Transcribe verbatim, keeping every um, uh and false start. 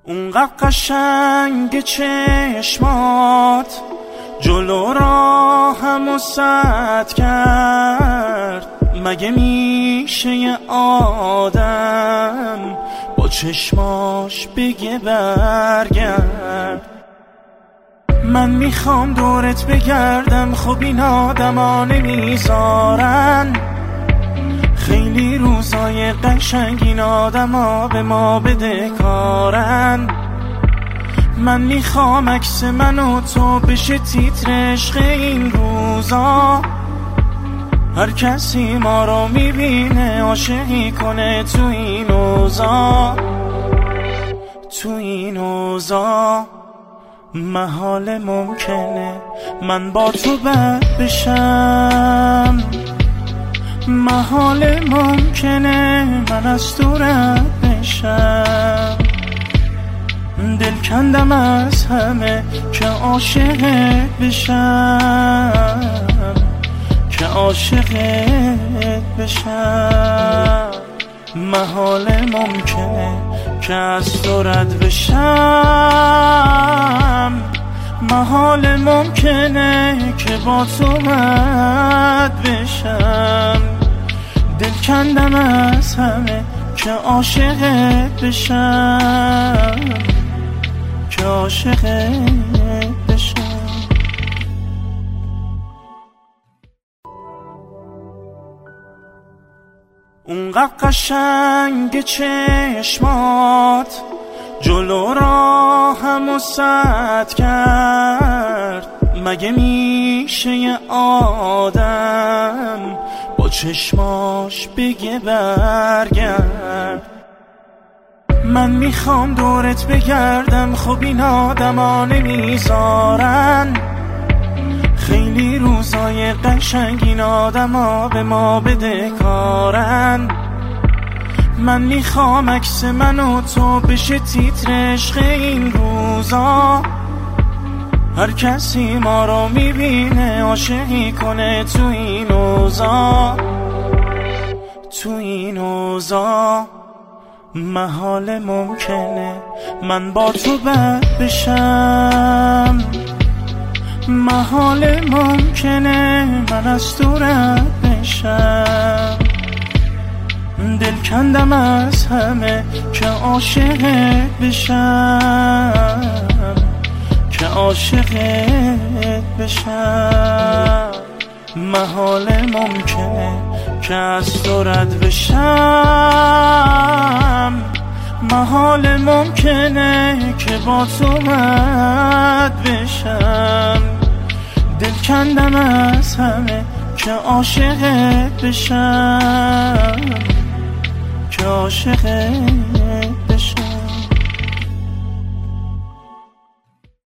اونقدر قشنگ چشمات جلو راهمو سد کرد، مگه میشه یه آدم با چشماش بگه برگرد؟ من میخوام دورت بگردم، خب این آدما نمیذارن. خیلی روزای قشنگ این آدما به ما بدهکارن. من میخوام عکس من و تو بشه تیتر عشق این روزا. هر کسی ما رو میبینه عاشقی کنه تو این اوضاع. تو این اوضاع محال ممکنه من با تو بد بشم، محال ممکنه من از تو رد بشم. دل کندم از همه که عاشقت بشم، که عاشقت بشم. محال ممکنه که از تو رد بشم، محال ممکنه که با تو مد بشم. دل کندم از همه که عاشقت بشم، که عاشقت بشم. اونقدر قشنگ چشمات جلو راهمو سد کرد، مگه میشه یه آدم با چشماش بگه برگرد؟ من میخوام دورت بگردم، خب این آدما نمیذارن. خیلی روزای قشنگ این آدما به ما بدهکارن. من میخوام عکس من و تو بشه تیتر عشق این روزا. هر کسی ما رو میبینه عاشقی کنه تو این اوضاع. تو این اوضاع محال ممکنه من با تو بد بشم، محال ممکنه من از تو رد بشم. دل کندم از همه که عاشقت بشم، که عاشقت بشم. محال ممکنه که از تو رد بشم، محال ممکنه که با تو مد بشم. دل کندم از همه که عاشقت بشم، که عاشقت